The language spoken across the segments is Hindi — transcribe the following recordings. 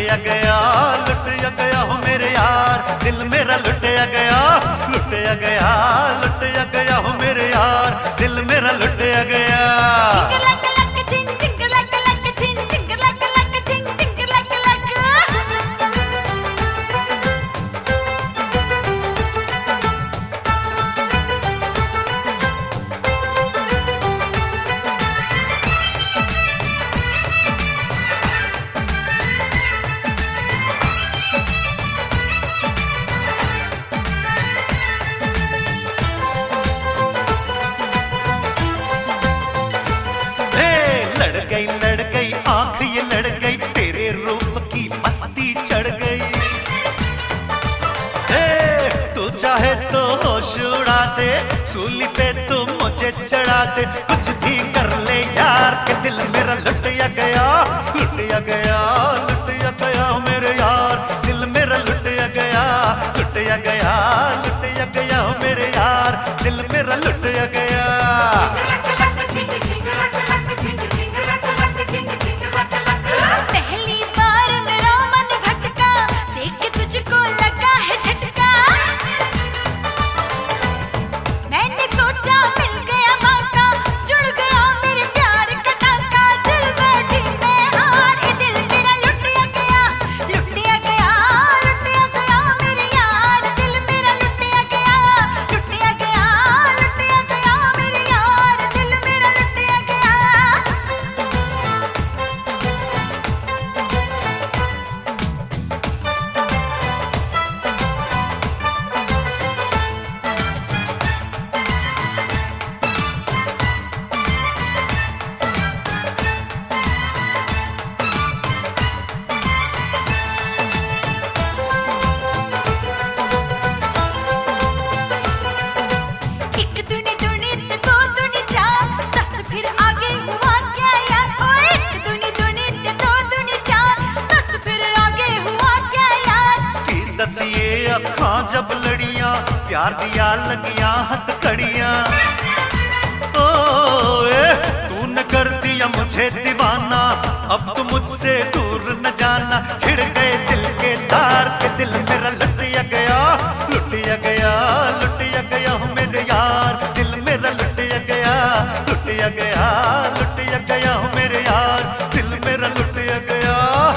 लुटिया गया हो मेरे यार, दिल मेरा लुटिया गया हो मेरे यार, दिल मेरा लुटिया गया। लड़ गई आंख ये लड़ गई, तेरे रूप की मस्ती चढ़ गई। तू चाहे तो होश उड़ा दे, सूली पे तू मुझे चढ़ा दे, कुछ भी कर ले यार के दिल मेरा लुटिया गया मेरे यार, दिल मेरा लुटिया गया हो मेरे यार, दिल मेरा लुटिया गया। पहली बार मेरा मन भटका, देख के तुझको लगा है झटका। मैंने सोचा मिल गया मौका, जुड़ गया मेरे प्यार का टाका। दिल बैठी मैं हार, ये दिल मेरा लुटिया गया मेरे यार, दिल मेरा लुटिया गया मेरे यार, दिल मेरा लुटिया गया। एक दुनी दुनी ते दो दुनी चार, दस फिर आगे हुआ क्या यार। ओ एक दुनी दुनी ते दो दुनी चार, दस फिर आगे हुआ क्या यार। फिर दसिए अखां जब लड़ियां, प्यार दिया लगियां हथकड़ियां। ओ तूने कर दिया मुझे दीवाना, अब तो मुझसे दूर न जाना। छिड़ गए दिल के तार के दिल मेरा लुटिया गया हो मेरे यार, दिल मेरा लुटिया गया हो मेरे यार, दिल मेरा लुटिया गया।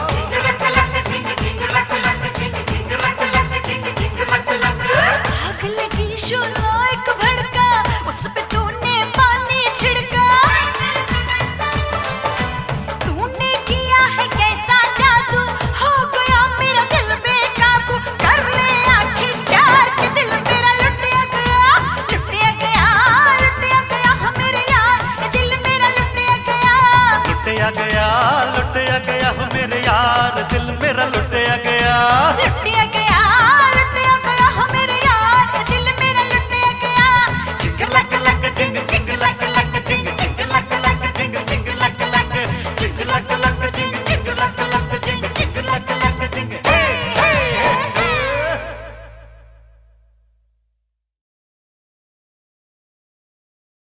आग लगी शोला एक भड़का, उस पे तूने पानी छिड़का। तूने किया है कैसा जादू, हो गया मेरा दिल बेकाबू। कर ले आखिर चार के दिल मेरा लुटिया गया हो मेरे यार, दिल मेरा लुटिया गया हो मेरे यार, दिल मेरा लुटिया गया।